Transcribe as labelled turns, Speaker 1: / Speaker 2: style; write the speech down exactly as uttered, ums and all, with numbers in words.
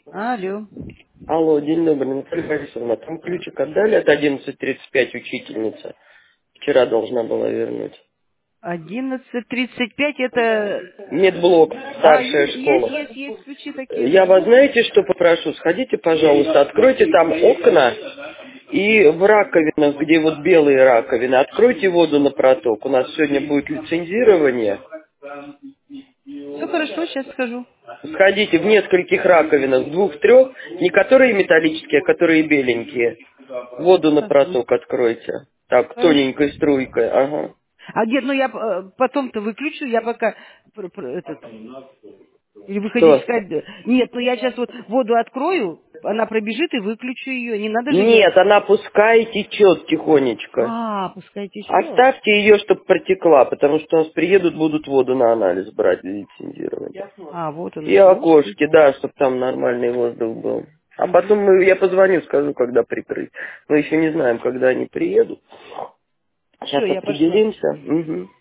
Speaker 1: Алло.
Speaker 2: Алло, день добрый, Наталья Борисовна. Там ключик отдали от одиннадцать тридцать пять учительница. Вчера должна была вернуть.
Speaker 1: Одиннадцать тридцать пять это...
Speaker 2: Медблок,
Speaker 1: А,
Speaker 2: старшая
Speaker 1: есть, есть,
Speaker 2: школа.
Speaker 1: есть, есть ключи такие,
Speaker 2: Я
Speaker 1: да.
Speaker 2: вас знаете, что попрошу? Сходите, пожалуйста, откройте там окна и в раковинах, где вот белые раковины, откройте воду на проток. У нас сегодня будет лицензирование.
Speaker 1: Все хорошо, сейчас скажу.
Speaker 2: Сходите в нескольких раковинах, в двух-трех, не которые металлические, а которые беленькие. Воду на
Speaker 1: Хорошо.
Speaker 2: проток откройте. Так,
Speaker 1: Хорошо.
Speaker 2: тоненькой струйкой, ага.
Speaker 1: А где, ну я э, потом-то выключу, я пока пр- пр- этот... Или вы хотите
Speaker 2: Что?
Speaker 1: сказать... да. Нет, ну я сейчас вот воду открою, она пробежит и выключу ее. Не надо же ее...
Speaker 2: Нет, она пускай течет тихонечко.
Speaker 1: А, пускай течет.
Speaker 2: Оставьте ее, чтобы протекла, потому что у нас приедут, будут воду на анализ брать для лицензирования.
Speaker 1: А, вот оно
Speaker 2: И
Speaker 1: что. Ну,
Speaker 2: окошки, да, чтобы там нормальный воздух был. А потом мы, я позвоню, скажу, когда прикрыть. Мы еще не знаем, когда они приедут.
Speaker 1: все,
Speaker 2: Сейчас
Speaker 1: я пошла.
Speaker 2: определимся. Мгм.